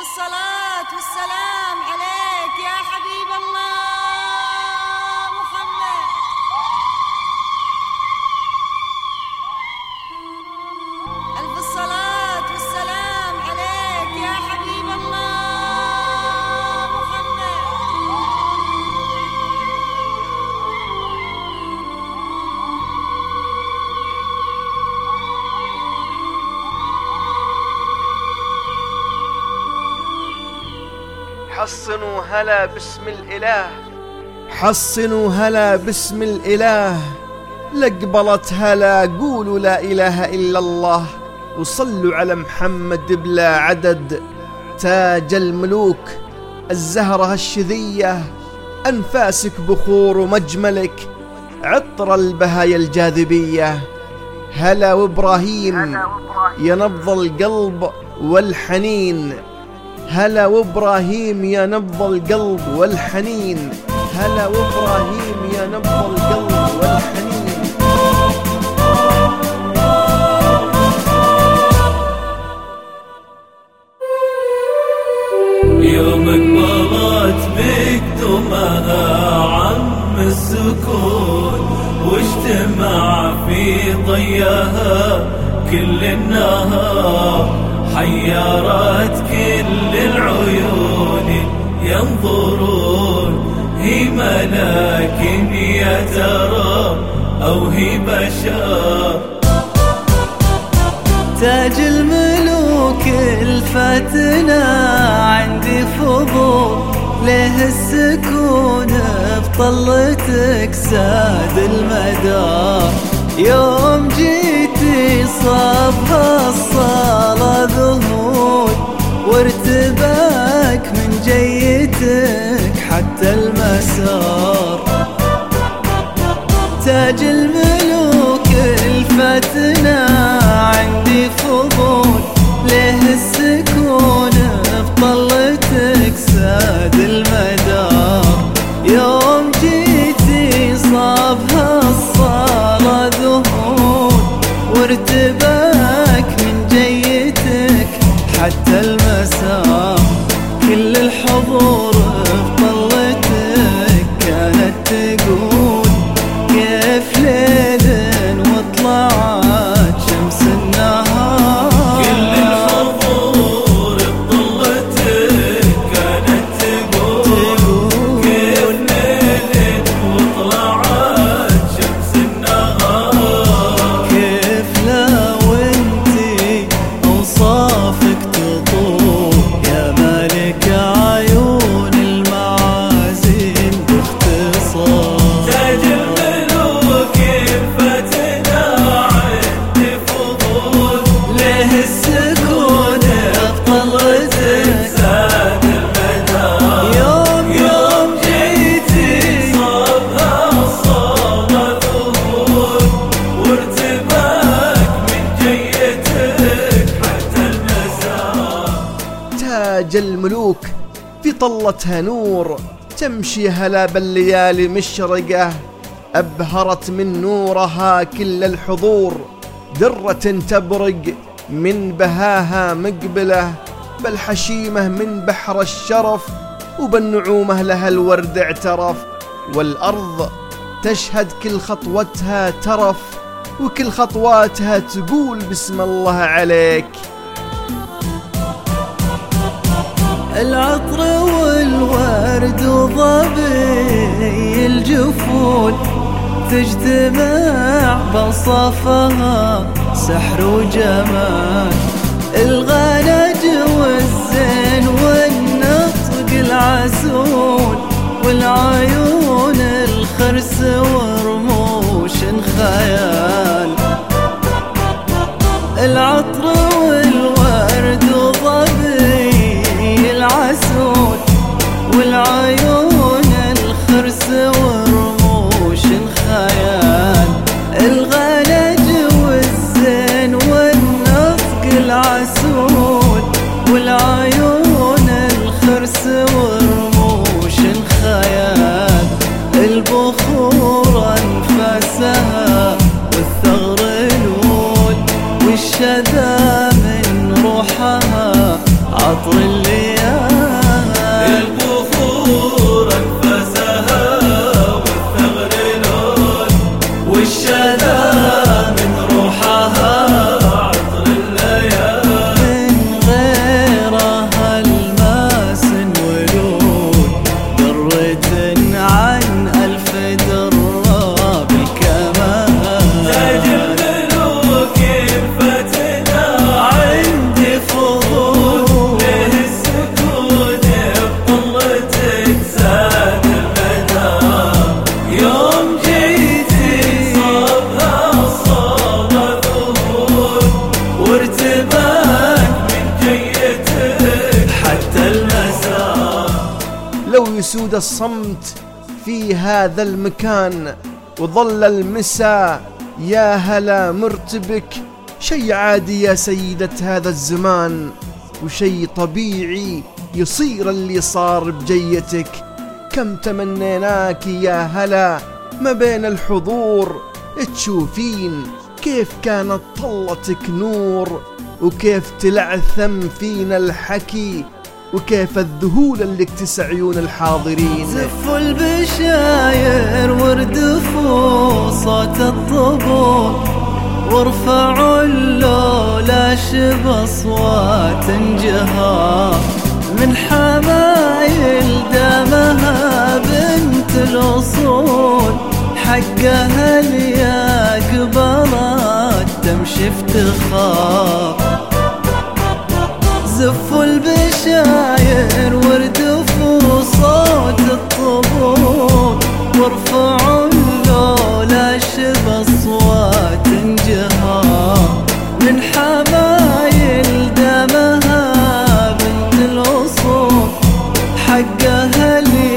الصلاة والسلام عليك يا حبيب الله محمد. ألف الصلاة والسلام عليك يا حبيب الله محمد. حصنوا هلا باسم الإله، حصنوا هلا باسم الإله، لقبلت هلا قولوا لا إله إلا الله، وصلوا على محمد بلا عدد. تاج الملوك الزهرة الشذية، أنفاسك بخور ومجملك، عطر البهايا الجاذبية. هلا وإبراهيم يا نبض القلب والحنين، هلا وإبراهيم يا نبض القلب والحنين، هلا وإبراهيم يا نبض القلب والحنين. يوم اقبلت مكتومها عم السكون، واجتمع في ضيها كل النهار، حيرت كل العيون ينظرون، هي ملاك يا ترى أو هي بشر. تاج الملوك الفتنة عندي فضول، ليه السكون بطلتك ساد المدار. يوم جيتي صابها الصالة ذهول، وارتباك من جيتك حتى المسار. تاج الملوك الفتنة عندي فضول، ليه السكون بطلتك ساد المدار. يوم جيتي صابها الصالة ذهول، وارتباك من جيتك حتى المسار. كل الحضور بطلتك كانت تقول، كيف ليل وطلعت شمس النهار. كل الحضور بطلتك كانت تقول، كيف ليل وطلعت شمس النهار. كيف لو انتي اوصافك تطول، يا مالك عيون المعازيم باختصار. تاج الملوك الفتنة عندي فضول، ليه السكون بطلتك زاد المدار. يوم جيتي صابها الصالة ذهول، وارتباك من جيتك حتى المسار. تاج الملوك في طلتها نور، تمشي هلا بالليالي مشرقة، أبهرت من نورها كل الحضور. درة تبرق من بهاها مقبلة، بالحشيمة من بحر الشرف، وبالنعومة لها الورد اعترف. والأرض تشهد كل خطوتها ترف، وكل خطواتها تقول بسم الله عليك. العطر والورد وضبي الجفون، تجتمع بصفها سحر وجمال. الغنج والزين والنطق العسول، والعيون الخرس ورموش خيال. العطر والورد وضبي العسول، والعيون الخرس ورموش خيال. الغلج والزين والنطق العسول، والعيون الخرس ورموش خيال. البخور انفاسها والثغر الود، والشذا من روحها عطر الليالي. يسود الصمت في هذا المكان، وظل المساء يا هلا مرتبك شي عادي يا سيدة هذا الزمان، وشي طبيعي يصير اللي صار بجيتك. كم تمنيناك يا هلا ما بين الحضور، تشوفين كيف كانت طلتك نور، وكيف تلعثم فينا الحكي، وكيف الذهول اللي اكتسى عيون الحاضرين. زفوا البشاير وردفوا صوت الطبول، وارفعوا اللولاش بأصوات جهار، من حمايل دمها بنت الأصول، حقها الياقبلات تمشي افتخار. زفوا البشاير وردفوا صوت الطبول، وارفعوا اللولاش بأصوات جهار، من حمايل دمها بنت الأصول، حقها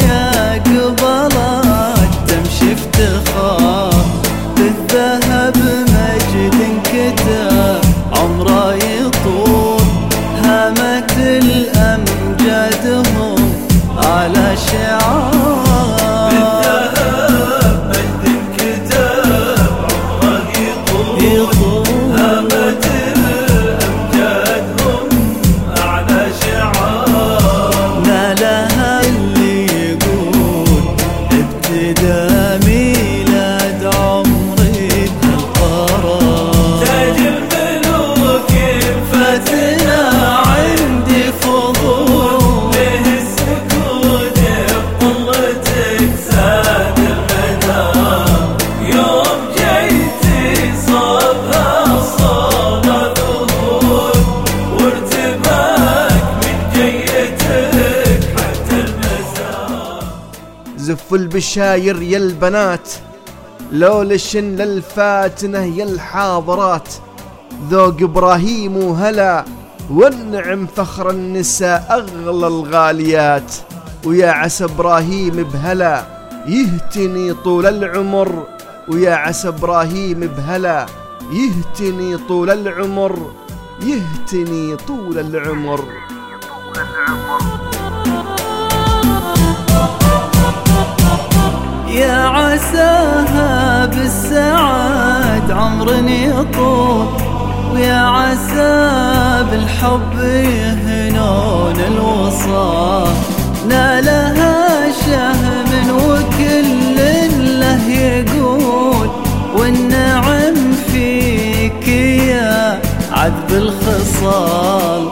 الياقبلات تمشي افتخار. بالذهب مجد كتاب عمره يطول، هامت الأمجادهم على شعار. بالذهب مجد كتاب عمره يطول، هامت الأمجادهم على شعار. نالها اللي يقول ابتدى ميلاد عمري بهالقرار. تاج الملوك فتنا عندي فضول، له السكوت بطلتك ساد المدار. يوم جيتي صابها الصالة ظهور، وارتباك من جيتك حتى المسار. زفوا البشاير يا البنات، لولشن للفاتنة يا الحاضرات، ذوق إبراهيم وهلا والنعم فخر النساء أغلى الغاليات. ويا عسى إبراهيم بهلا يهتني طول العمر، ويا عسى إبراهيم بهلا يهتني طول العمر، يهتني طول العمر. يا عساها بالسعاد عمر يطول، ويا عسى بالحب يهنون الوصال. نالها شهم وكل له يقول، والنعم فيك يا عذب الخصال.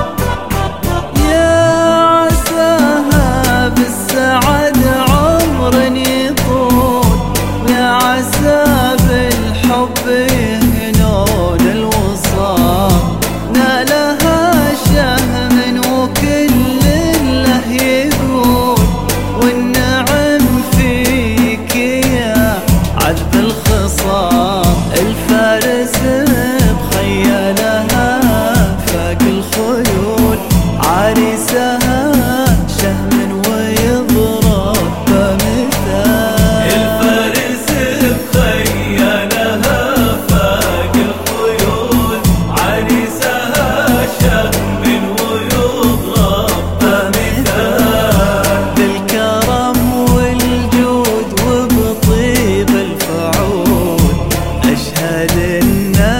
يا عساها بالسعاد عمر يطول، ويا عسى بالحب يهنون الوصال. نالها شهم وكل له يقول، والنعم فيك يا عذب الخصال. الفارس بخيالها فاق الخيول، عريسها شهم ويضرب بمثال. الفارس بخيالها فاق الخيول، عريسها شهم ويضرب بمثال. بالكرم والجود وبطيب الفعول، أشهد إنه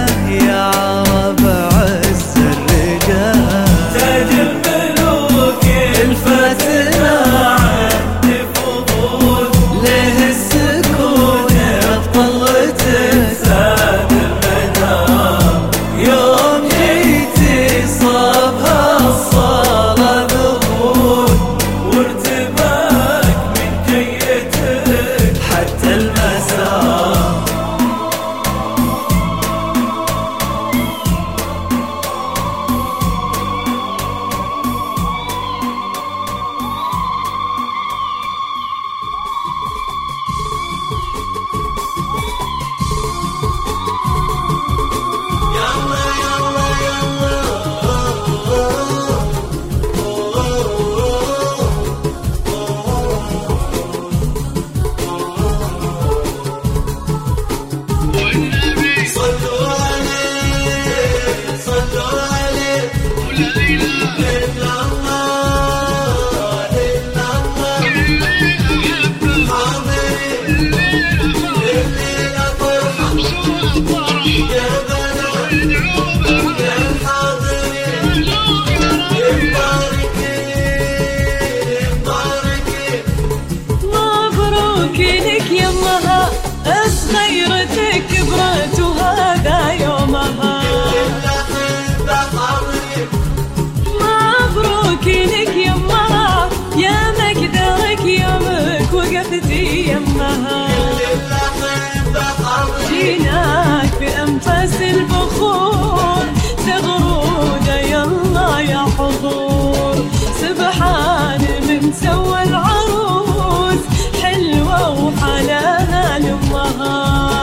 عرس البخور تغروده يلا يا حضور. سبحان من سوى العروس حلوة وحلاها لأمها.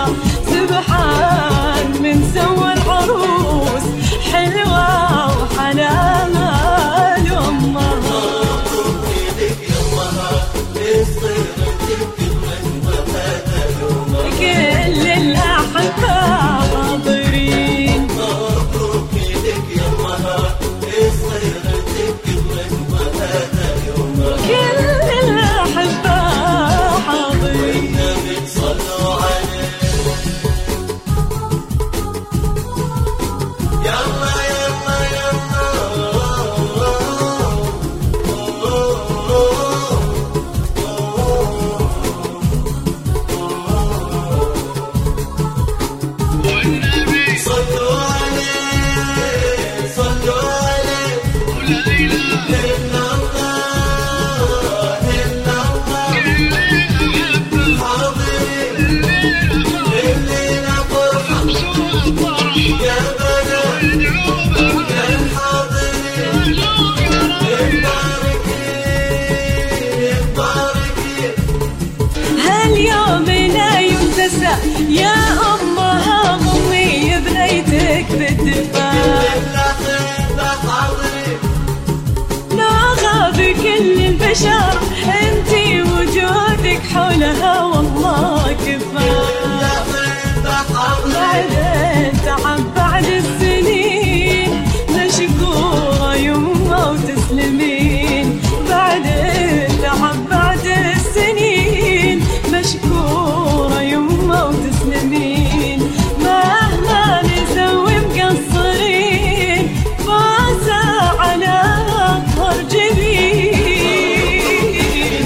سبحان من سوى العروس حلوة وحلاها لأمها. كل الأحبة حاضرين. مبروك لك يمها صيرتك من وهذا يومها. كل الأحبة حاضرين. والنبي صلوا عليه. يلا يلا يلا صلوا عليه صلوا عليه. لا إله إلا الله إلا الله. حاضرين الليلة فرحة يا بنات يا الحاضرين. مباركين مباركين. هاليوم لا ينتسى يا أمها. ضمي بنيتك بالدفاع. لا غاب كل البشر انتي وجودك حولها والله كفاية. بعد التعب بعد السنين مشكورة يمه وتسلمين. بعد التعب بعد السنين مشكورة يمه وتسلمين. مهما نسوي مقصرين فازة على أطهر جبين.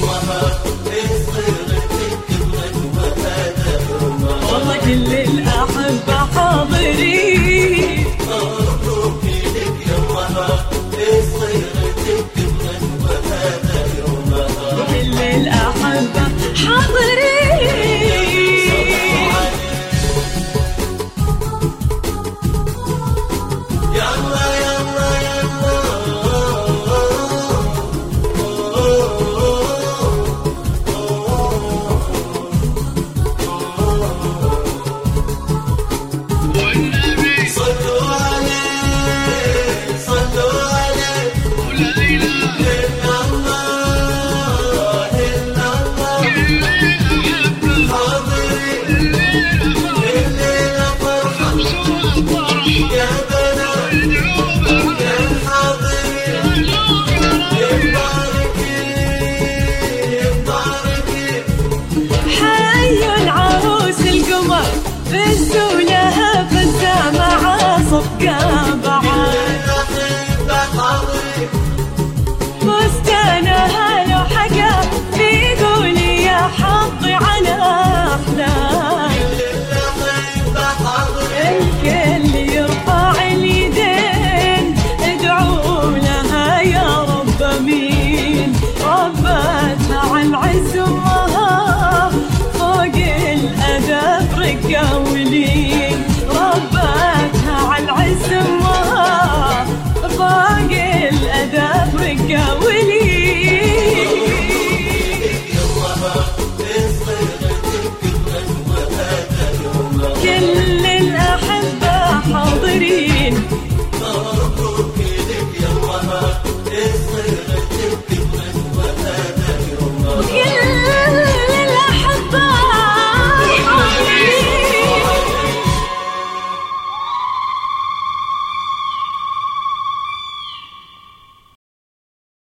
والله كل الأحبة حاضرين. مبروك لك يمها صيرتك من وهذا يومها. كل الأحبة حاضرين. يلا يلا يلا صلوا عليه صلوا عليه. لا إله إلا الله إلا الله. حاضرين الليلة فرحة يا بنات يا الحاضرين. مباركين مباركين. حي العروس القمر فزوا لها فزة مع صفقة.